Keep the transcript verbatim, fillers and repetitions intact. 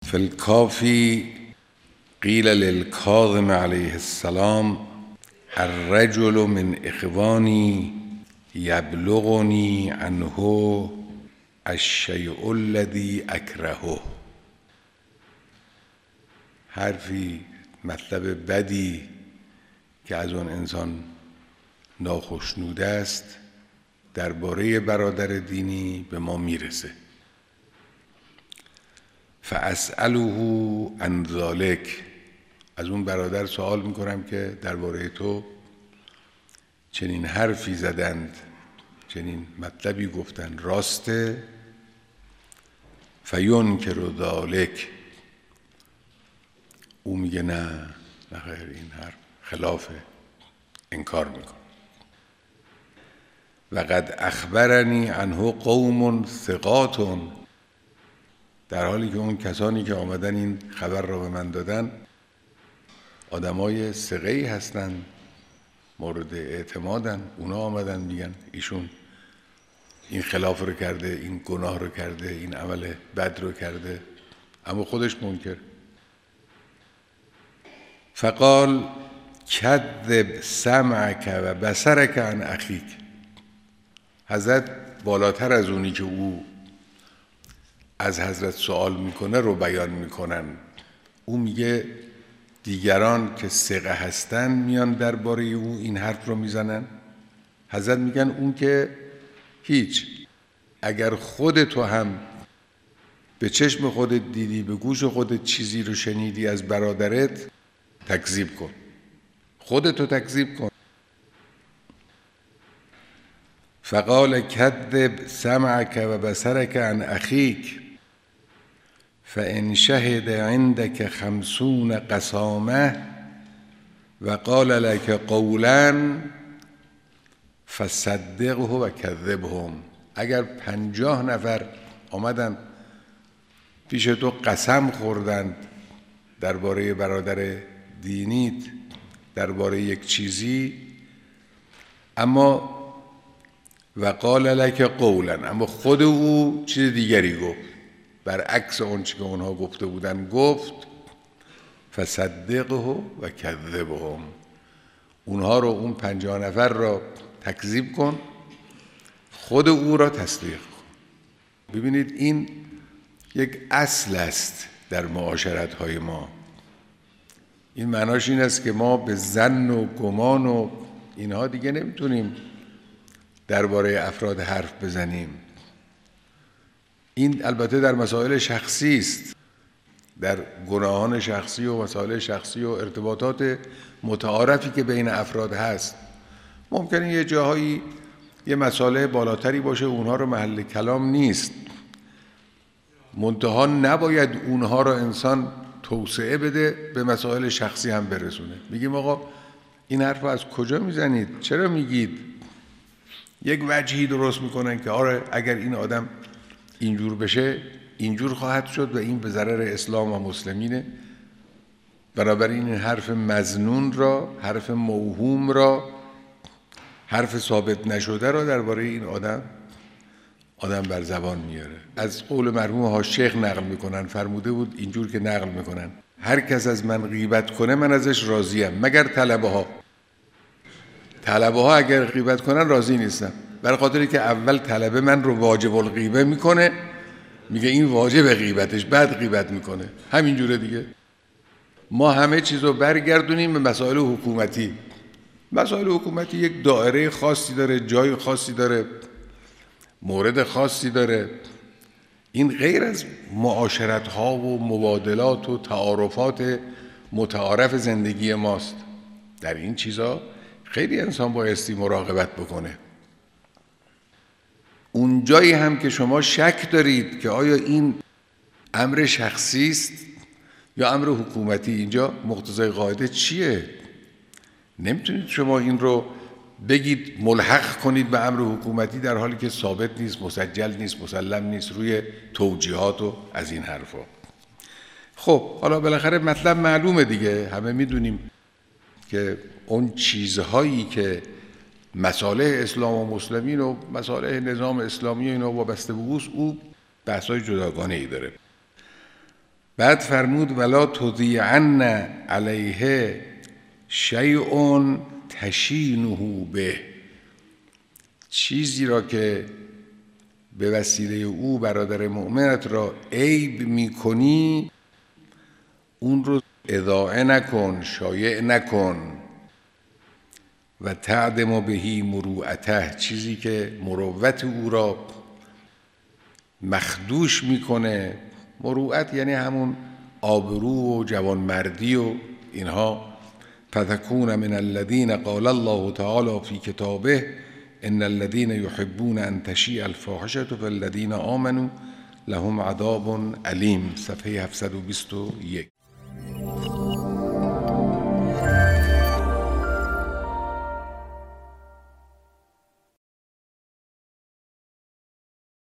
فی الکافی قیل للکاظم علیه السلام الرجل من اخوانی یبلغنی عنه الشیء الذی اکرهه. حرفی مطلب بدی که از اون انسان ناخشنود است درباره برادر دینی به ما میرسه. فاسأله عن ذلک، از اون برادر سوال میکنم که درباره تو چنین حرفی زدند، چنین مطلبی گفتند، راسته؟ فینکر ذلک، او میگه نه نه خیر، این حرف خلافه، انکار میکنه. و قد اخبرنی عنه قوم ثقات، در حالی که اون کسانی که آمدن این خبر را به من دادن آدمای ثقه‌ای هستن، مورد اعتمادن، اونا آمدن میگن ایشون این خلاف رو کرده، این گناه رو کرده، این عمل بد رو کرده، اما خودش منکر. فقال کذب سمعک و بصرک عن اخیک. حضرت بالاتر از اونی که او از حضرت سوال میکنه رو بیان میکنن. او میگه دیگران که ثقه هستن میان درباره او این حرف رو میزنن. حضرت میگن اون که هیچ، اگر خود تو هم به چشم خودت دیدی، به گوش خودت چیزی رو شنیدی از برادرت، تکذیب کن، خودتو تکذیب کن. فقال کذب سمعک و بصرک عن اخیک فان شهد عندك خمسون قسامه و قال لك قولا فصدقه و کذبهم. اگر پنجاه نفر آمدن پیش تو قسم خوردند درباره برادر دینیت، درباره یک چیزی، اما و قال لك قولا، اما خود او چیز دیگری گفت، برعکس اون چی که اونها گفته بودن گفت، فصدقه و کذبهم، اونها رو، اون پنجاه نفر را تکذیب کن، خود او را تصدیق کن. ببینید این یک اصل است در معاشرت های ما. این معناش این است که ما به ظن و گمان و اینها دیگه نمیتونیم درباره افراد حرف بزنیم. این البته در مسائل شخصی است، در گناهان شخصی و مسائل شخصی و ارتباطات متعارفی که بین افراد هست. ممکنه یه جاهایی یه مسئله بالاتری باشه، اونها رو محل کلام نیست، منتها نباید اونها رو انسان توسعه بده به مسائل شخصی هم برسونه. میگیم آقا این حرف از کجا میزنید؟ چرا میگید؟ یک وجهی درست میکنن که آره اگر این آدم اینجور بشه اینجور خواهد شد و این به ضرر اسلام و مسلمینه. بنابراین این حرف مظنون را، حرف موهوم را، حرف ثابت نشده را درباره این آدم آدم بر زبان میاره. از قول مرحوم حاج شیخ نقل میکنن، فرموده بود اینجور که نقل میکنن: هر کس از من غیبت کنه من ازش راضیم مگر طلبه ها. طلبه ها اگر غیبت کنن راضی نیستم، برای خاطری که اول طلبه من رو واجب الغیبه میکنه، میگه این واجب غیبتش، بعد غیبت میکنه. همینجوره دیگه. ما همه چیز رو برگردونیم به مسائل حکومتی. مسائل حکومتی یک دایره خاصی داره، جای خاصی داره، مورد خاصی داره. این غیر از معاشرت ها و مبادلات و تعارفات متعارف زندگی ماست. در این چیزا خیلی انسان بایستی مراقبت بکنه. اون جایی هم که شما شک دارید که آیا این امر شخصی است یا امر حکومتی، اینجا مقتضای قاعده چیه؟ نمیتونید شما این رو بگید ملحق کنید به امر حکومتی در حالی که ثابت نیست، مسجل نیست، مسلم نیست، روی توجیهات و از این حرفا. خب حالا بالاخره مطلب معلومه دیگه، همه میدونیم که اون چیزهایی که مصالح اسلام و مسلمین و مصالح نظام اسلامی و اینا وابسته به اوست، او بحثای جداگانه ای داره. بعد فرمود ولا تضیعن علیه شیء تشینه به، چیزی را که به وسیله او برادر مؤمنت را عیب میکنی اون رو اذاعه نکن، شایع نکن. و تعدم بهی مروءته، چیزی که مروت او را مخدوش میکنه. مروءت یعنی همون آبرو و جوانمردی و اینها. فتكون من الذين قال الله تعالى في كتابه ان الذين يحبون ان تشيع الفاحشه فالذين آمنوا لهم عذاب علیم، صفحه هفتصد و بیست و یک.